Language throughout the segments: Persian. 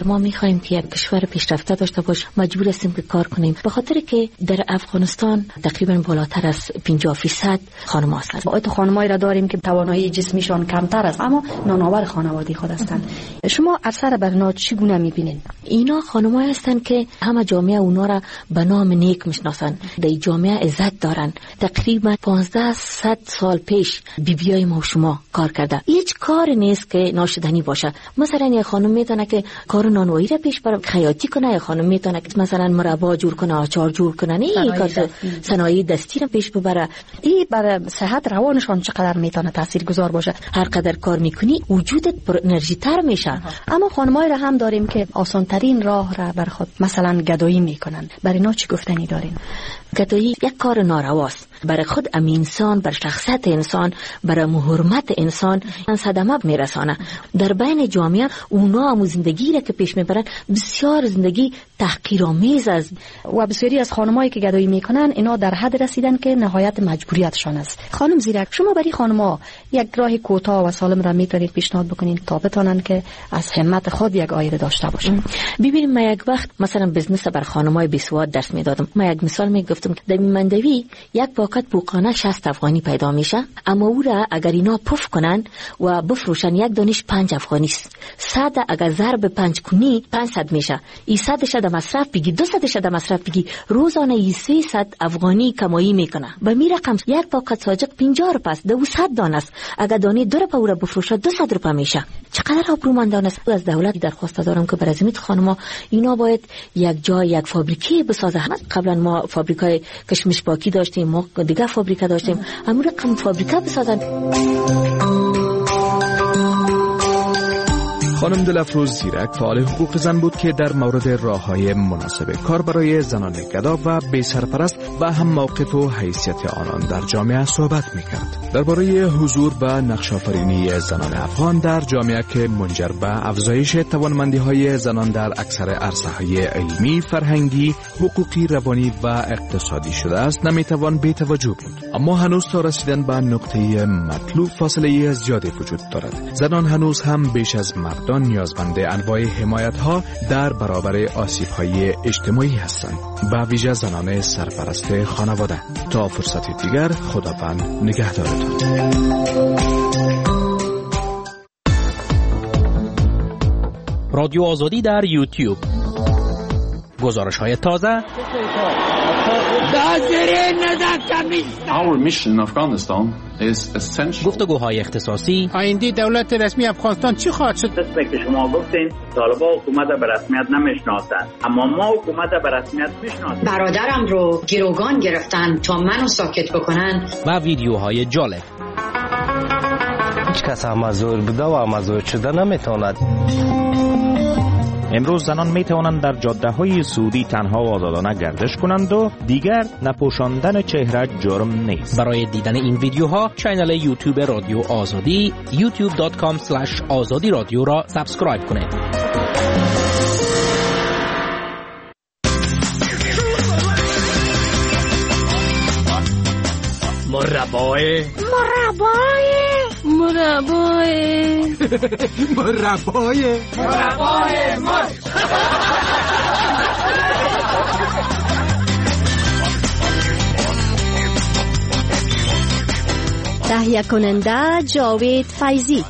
ما میخوایم که یک کشور پیشرفته داشته باش مجبور هستیم که کار کنیم، به خاطر که در افغانستان تقریبا بالاتر از 50% خانم هستند. ما تو خانمایی را داریم که توانایی جسمیشان کمتر است اما نانآور خانوادگی خود هستند. شما اثر بر اینا چگونه میبینید؟ اینا خانمایی هستند که همه جامعه اونا را به نام نیک میشناسند، در جامعه عزت دارن. تقریبا 1500 سال پیش بیبیای ما و شما کار کرده. هیچ کار نیست که ناشدنی باشه. مثلا یک خانم میتونه که کار نانوایی را پیش بره، خیاطی کنه، یک خانم میتونه که مثلا مربا جور کنه، آچار جور کنه، نه کار صنایع دستی را پیش ببره. این برای صحت روانشان چقدر میتونه تاثیرگذار باشه؟ هر قدر کار میکنی وجودت پر انرژی تر میشه. اما خانمایی را هم داریم که آسان ترین راه را بر خود مثلا گدایی میکنن. برای اینا چی گفتنی دارین؟ گدایی یک کار نارواست. برای خود انسان، بر شخصیت انسان، برای حرمت انسان صدمه میرسانه. در بین جامعه اونا هم زندگی را که پیش میبرن بسیار زندگی تحقیرآمیز است و بسیاری از خانمایی که گدایی میکنن اینا در حد رسیدن که نهایت مجبوریتشان است. خانم زیرک، شما برای خانم‌ها یک راه کوتاه و سالم را میتونید پیشنهاد بکنین تا بتونن که از همت خود یک آینده داشته باشن؟ ببینیم، من یک وقت مثلا بزنس بر خانم‌های بیسواد درس میدادم. من یک مثال میگفتم، در مندوی یک پاکت بوقانه 60 افغانی پیدا میشه، اما او را اگر اینا پف کنن و بفروشن یک دانش 5 افغانی است. 100 اگر ضرب 5 کنی 500 میشه. این 100 شد مصرف بگی، 200 شد مصرف بگی، روزانه 300 افغانی کمایی میکنه. به می رقم یک پاکت ساجق 50 روپیه است، 200 دانه است. اگر دانه 2 روپیه او را بفروشه 200 روپیه میشه. چقدر آبرومندانه است. از دولت درخواست دارم که برای زمین خانم‌ها اینا باید یک جای یک فابریکه بسازه. قبلا ما فابریکای کشمش باکی داشتیم، ما دیگه فابریکه داشتیم، همون رقم فابریکه بسازن. خانم دلافروز زیرک فعال حقوق زن بود که در مورد راه‌های مناسب کار برای زنان گدا و بی سرپرست و هم موقف و حیثیت آنان در جامعه صحبت می‌کرد. درباره حضور و نقش آفرینی زنان افغان در جامعه که منجر به افزایش توانمندی‌های زنان در اکثر عرصه‌های علمی، فرهنگی، حقوقی، روانی و اقتصادی شده است نمی‌توان بی‌توجه بود. اما هنوز تا رسیدن به نقطه مطلوب فاصله زیادی وجود دارد. زنان هنوز هم بیش از مردان نیازمند انواع حمایت‌ها در برابر آسیب‌های اجتماعی هستند، به ویژه زنان سرپرست خانواده. تا فرصت دیگر، خداوند نگهدارتان. رادیو آزادی در یوتیوب. گزارش‌های تازه. Our mission in Afghanistan is essential. گفتگوهای اختصاصی. آینده دولت رسمی افغانستان چی خواهد شد؟ دسته که شما گفتین طالبان حکومت به رسمیت نمیشناسند، اما ما حکومت به رسمیت میشناسیم. برادرم رو گروگان گرفتن تا منو ساکت بکنن. و ویدیوهای جالب. هیچ کس مزور بوده و مزور شده نمیتواند. امروز زنان می توانند در جاده‌های سعودی تنها و آزادانه گردش کنند و دیگر نپوشاندن چهره جرم نیست. برای دیدن این ویدیوها کانال یوتیوب رادیو آزادی youtube.com/azadi رادیو را سابسکرایب کنید. مربای مرچ. تهیه کننده جاوید فیضی.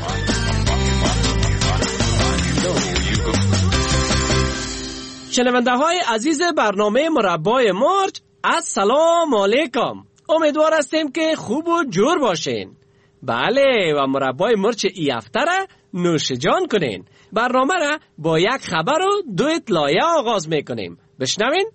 شنونده های عزیز برنامه مربای مرچ، السلام علیکم. امیدوار هستیم که خوب و جور باشین. بله، و مربای مرچ ای هفته را نوش جان کنین. برنامه را با یک خبر و 2 اطلاعیه آغاز میکنیم. بشنوین.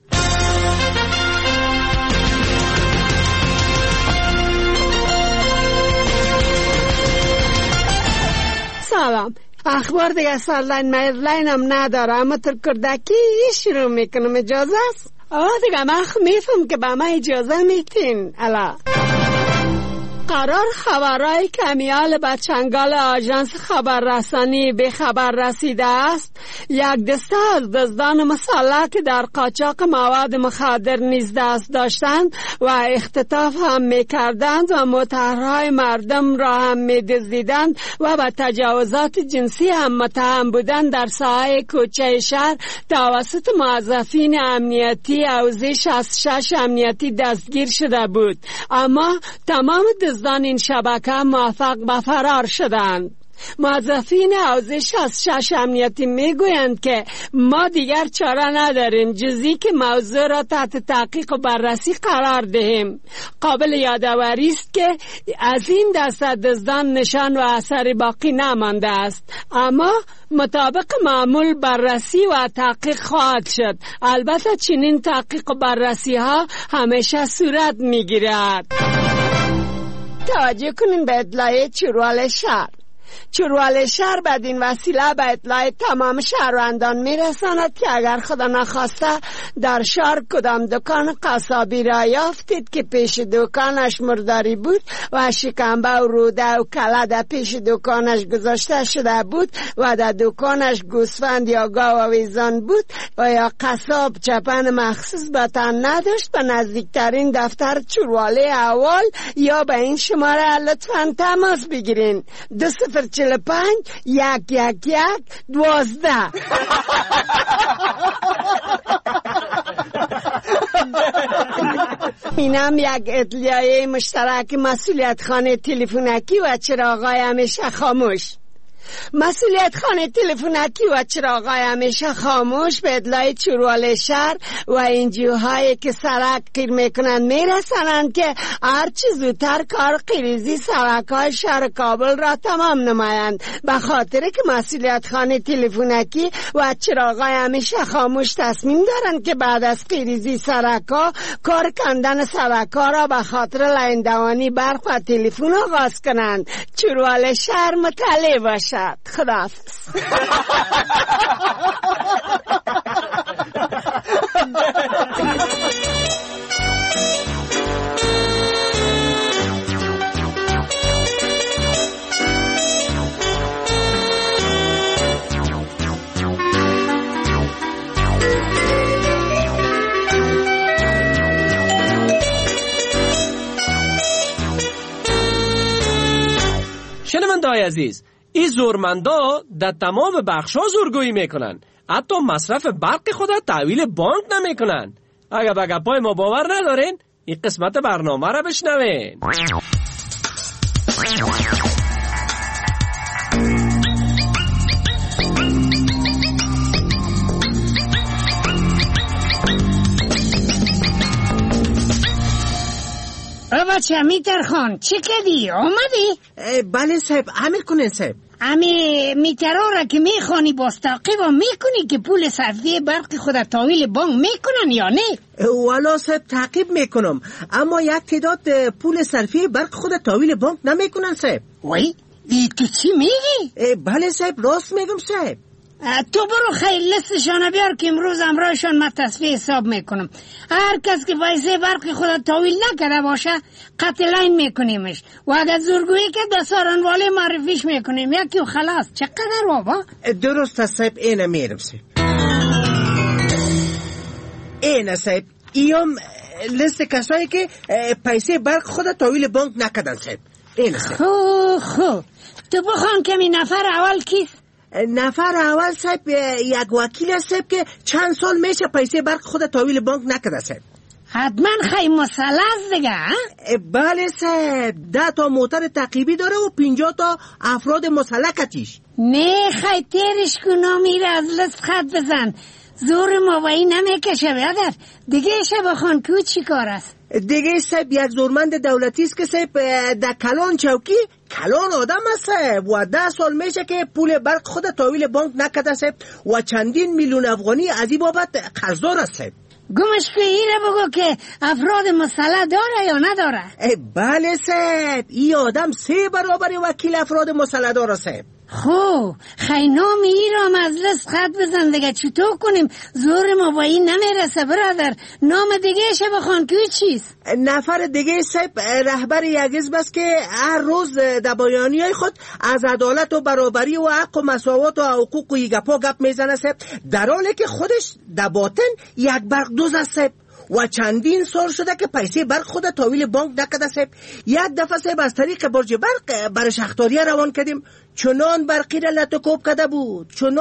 سلام. اخبار دیگه ساللاین میرلاین هم نداره، اما ترکردکی شروع میکنم. اجازه است؟ دیگه من میفهم که با ما اجازه میتین. الا قرار خبرهای کمیال به چنگال آژانس خبررسانی به خبر رسیده است یک دسته از دزدان مسلح که در قاچاق مواد مخدر نیز دست داشتند و اختطاف هم میکردند و مطرحهای مردم را هم میدزدیدند و به تجاوزات جنسی هم متهم بودند در ساحه کوچه شهر توسط موظفین امنیتی حوزه 66 امنیتی دستگیر شده بود، اما تمام دزدان این شبکه موفق به فرار شدند. موظفین حوزه 66 امنیتی میگویند که ما دیگر چاره نداریم جزی که موضوع را تحت تحقیق و بررسی قرار دهیم. قابل یادآوری است که از این دسته دزدان نشان و اثری باقی نمانده است، اما مطابق معمول بررسی و تحقیق خواهد شد. البته چنین تحقیق و بررسی ها همیشه صورت میگیرد. توجه کنین به اطلاع چروال شهر. چروال شهر بدین وسیله به اطلاع تمام شهروندان میرساند که اگر خدا نخواسته در شهر کدام دکان قصابی را یافتید که پیش دکانش مرداری بود و شکمبه و روده و کله در پیش دکانش گذاشته شده بود و در دکانش گوسفند یا گاو و ویزان بود و یا قصاب چپن مخصوص به تن نداشت، به نزدیکترین دفتر چرواله اول یا به این شماره لطفاً تماس بگیرین 2045 111 12. اینم یک اطلاعیه مشترک مسئولیت خانه تلفنکی و چراغای همیشه خاموش. مسئولیت خانه تلفنکی و چراغای همیشه خاموش به اطلاع چروال شهر و انجیوهایی که سرک قیر میکنند میرسانند که هرچی زودتر کار قیریزی سرک‌های شهر کابل را تمام نمایند، به خاطر که مسئولیت خانه تلفنکی و چراغای همیشه خاموش تصمیم دارند که بعد از قیریزی سرک‌ها کار کندن سرک‌ها را به خاطر لیندوانی برق و تلفن آغاز کنند. چروال شهر مطلع باشد. خداحافظ. شنونده‌های عزیز، این زورمندا در تمام بخش‌ها زورگویی میکنن، حتی مصرف برق خود تحویل بانک نمیکنن. اگر به گپای ما باور ندارین این قسمت برنامه را بشنوین. بچه میتر خان چی کردی؟ آمدی؟ بله صاحب، عمل کنین صاحب. امی میترها را که میخوانی باز تعقیب میکنی که پول صرفی برق خود تحویل بانک میکنن یا نه؟ والا صاحب تعقیب میکنم، اما یک تعداد پول صرفی برق خود تحویل بانک نمیکنن صاحب. وای تو چی میگی؟ بله صاحب، راست میگم صاحب. تو برو خیلی لستشان بیار که امروز امرایشان من تصفیه حساب میکنم. هر کس که پیسه برق خود تحویل نکرده باشه قطع لاین میکنیمش و اگر زورگویی که به سارنواله معرفیش میکنیم یکی و خلاص. چقدر بابا؟ درست صاحب، اینه میرم صاحب. اینه صاحب، ایام لیست کسایی که پیسه برق خود تحویل بانک نکردن صاحب. اینه صاحب. خو تو بخوان که می نفر اول کیست؟ نفر اول صاحب یک وکیل صاحب که چند سال میشه پیسه برق خود تحویل بانک نکرده صاحب. حتما خیلی مسئله دیگه. بله صاحب، 10 تا موتر تعقیبی داره و 50 تا افراد مسلکتیش. نه خیلی تیرش کنا میره از لست خط بزن، زور موایی نمیکشه بیادر. دیگه شب خان کو چی کار است؟ دیگه صاحب یک زورمند دولتی است که صاحب در کلان چوکی کلان آدم است صاحب و 10 سال میشه که پول برق خود تحویل بانک نکرده صاحب و چندین میلیون افغانی از این بابت قرضدار است صاحب. گمش که ایره بگو که افراد مسلح داره یا نداره؟ بله صاحب، این آدم 3 برابر وکیل افراد مسلح داره صاحب. خو خینام ای را مجلس خط بزن دیگه، چطور کنیم؟ زور ما با این نمیرسه برادر. نام دیگه شه بخوان که چیست؟ نفر دیگه صاحب رهبر یک حزب است که هر روز در بیانیه‌های خود از عدالت و برابری و حق و مساوات و حقوق و گپا گپ میزنه صاحب، در حالی که خودش در باطن یک برق دوز است صاحب و چندین سال شده که پیسه برق خود تحویل بانک نکرده صاحب. یک دفعه صاحب از طریق برج برق برش اختاریه روان کردیم، چنان برقی را لطوکوب کرده بود صاحب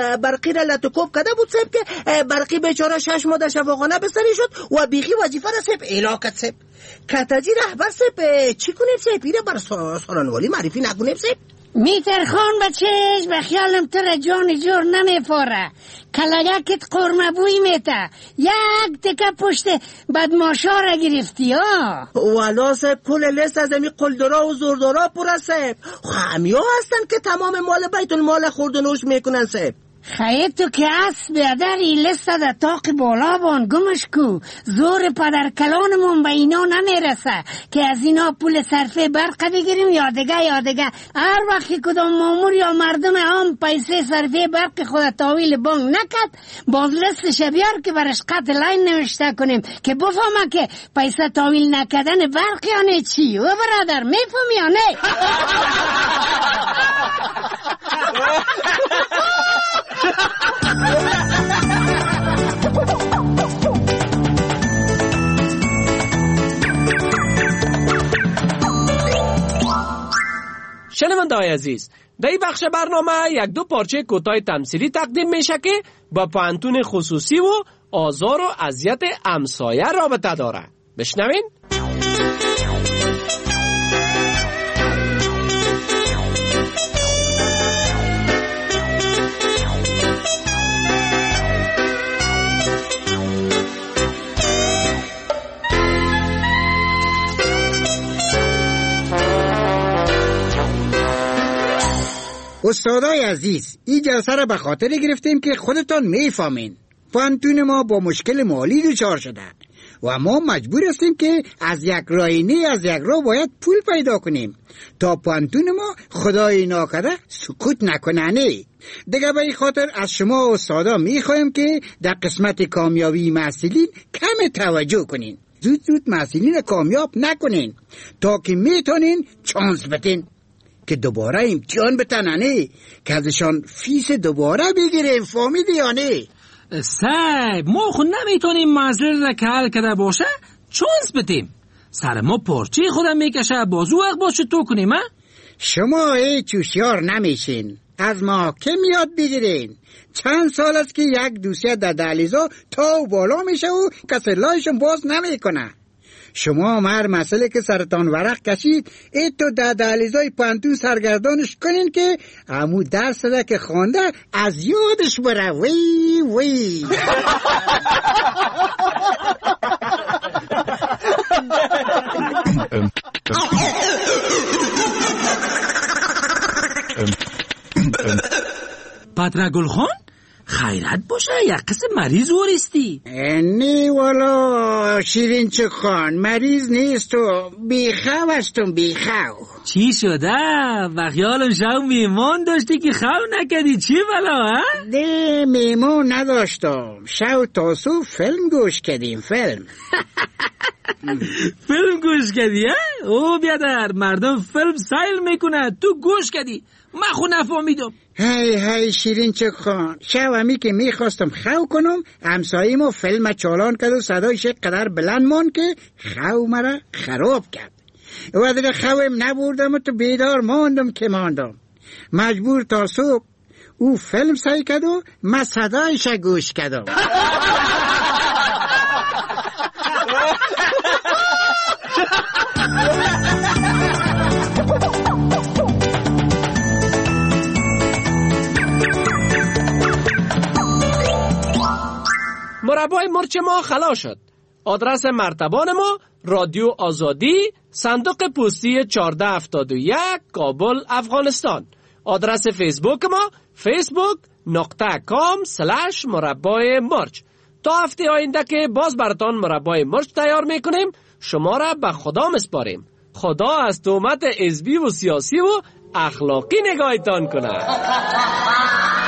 که برقی بیچاره 6 ماه در شفاخانه بستری شد و بیخی وظیفه را صاحب اعلام کرد صاحب. کتاجی رهبر صاحب چی کنیم صاحب؟ ایره بر سارنوالی معرفی نکنیم صاحب؟ میتر خان بچهش به خیالم تر جان جور نمیفاره، کلاگکت قرمه بوی میته، یک تکه پشت بدماشا را گرفتی ها. والا صاحب کل لیست از امی قلدرا و زوردارا پر صاحب، همی ها هستن که تمام مال بیت المال خوردنوش میکنن صاحب. خیلی تو که از بیادری لیست در تاق بالا بان گمش کو، زور پدر کلانمون به اینا نمیرسه که از اینا پول صرفه برق بگیریم یا دیگه. هر وقتی کدام مامور یا مردم عام پیسه صرفه برق خود تحویل بانک نکد، باز لیستش بیار که برش قطع لاین نوشته کنیم که بفهمه که پیسه تحویل نکدن برق یعنی چی. و برادر میفهمی یا نه؟ شنونده‌های عزیز، در این بخش برنامه یک دو پارچه کوتاه تمثیلی تقدیم میشه که با پانتون خصوصی و آزار و اذیت همسایه رابطه داره. بشنوین. استادای عزیز، این جلسه را به خاطر گرفتیم که خودتان میفهمین پانتون ما با مشکل مالی دچار شده و ما مجبور هستیم که از یک راه باید پول پیدا کنیم تا پانتون ما خدای ناکرده سکوت نکنه. دیگه به این خاطر از شما استادا میخوایم که در قسمت کامیابی محصلین کم توجه کنین، زود محصلین کامیاب نکنین تا که میتونین چانس بتین که دوباره امتحان بتننه که ازشان فیس دوباره بگیریم. فهمیدی یا نه؟ صاحب ما خود نمیتونیم مسئله را که حل کرده باشه چانس بدیم. سر ما پارچه خودم میکشه، بازو وقت باشه تو کنیم. شما هیچ هوشیار نمیشین، از ما که میاد بگیرین. چند سال است که یک دوسیه در دهلیزا تا و بالا میشه و کسی لایشون باز نمیکنه. شما هر مسئله که سرطان ورق کشید ایتو در دهلیزای پانتون سرگردانش کنین که امو درس ده که خوانده از یادش بره. وی پدر گلخان خیرت باشه، یک قسم مریض ورستی؟ نه والا شیرین چکان مریض نیست و بیخو هستم. بیخو چی شده؟ بخیالم شو میمان داشتی که خو نکردی، چی بلا؟ نه میمان نداشتم، شو تاسو فیلم گوش کردیم. فیلم گوش کردی؟ او بیادر مردم فیلم سیل میکنه، تو گوش کردی، من خود نفهمیدم. هی شیرین چکان، شو همی که میخواستم خو کنم همسایی ما فیلم چالان کرد و صدایش قدر بلند مان که خو مرا خراب کرد و دیگه خویم نبردم و تو بیدار ماندم که ماندم. مجبور تا صبح او فیلم سعی کرد و من صدایش گوش کردم. مربای مرچ ما خلاص شد. آدرس مرتبان ما رادیو آزادی، صندوق پستی 1471 کابل افغانستان. آدرس فیسبوک ما facebook.com/مربای مرچ. تا هفته آینده که باز براتان مربای مرچ تیار میکنیم، شما را به خدا مسپاریم. خدا از تهمت حزبی و سیاسی و اخلاقی نگاهتان کنه.